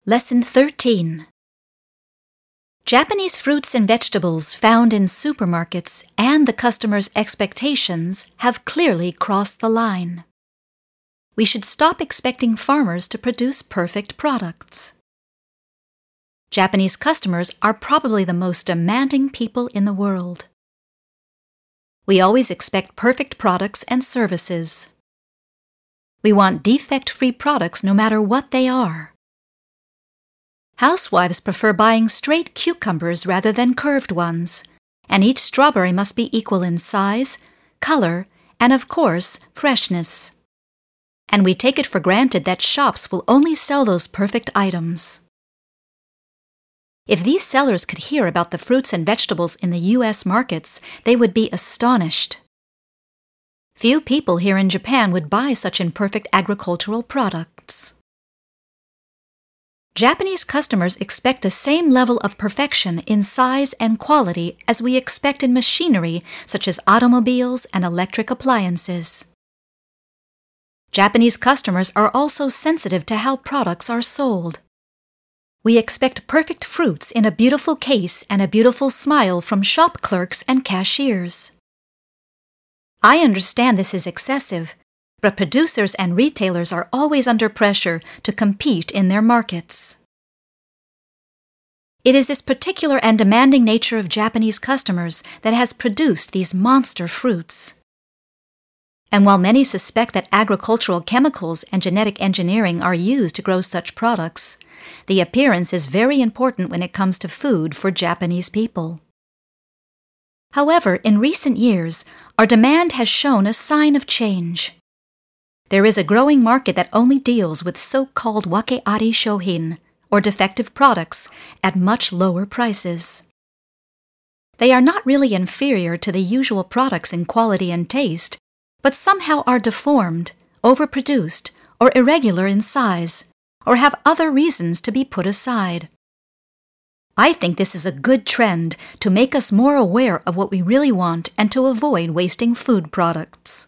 Lesson 13. Japanese fruits and vegetables found in supermarkets and the customer's expectations have clearly crossed the line. We should stop expecting farmers to produce perfect products. Japanese customers are probably the most demanding people in the world. We always expect perfect products and services. We want defect-free products no matter what they are. Housewives prefer buying straight cucumbers rather than curved ones, and each strawberry must be equal in size, color, and of course, freshness. And we take it for granted that shops will only sell those perfect items. If these sellers could hear about the fruits and vegetables in the U.S. markets, they would be astonished. Few people here in Japan would buy such imperfect agricultural products. Japanese customers expect the same level of perfection in size and quality as we expect in machinery such as automobiles and electric appliances. Japanese customers are also sensitive to how products are sold. We expect perfect fruits in a beautiful case and a beautiful smile from shop clerks and cashiers. I understand this is excessive, but producers and retailers are always under pressure to compete in their markets. It is this particular and demanding nature of Japanese customers that has produced these monster fruits. And while many suspect that agricultural chemicals and genetic engineering are used to grow such products, the appearance is very important when it comes to food for Japanese people. However, in recent years, our demand has shown a sign of change. There is a growing market that only deals with so-called wakeari shohin, or defective products, at much lower prices. They are not really inferior to the usual products in quality and taste, but somehow are deformed, overproduced, or irregular in size, or have other reasons to be put aside. I think this is a good trend to make us more aware of what we really want and to avoid wasting food products.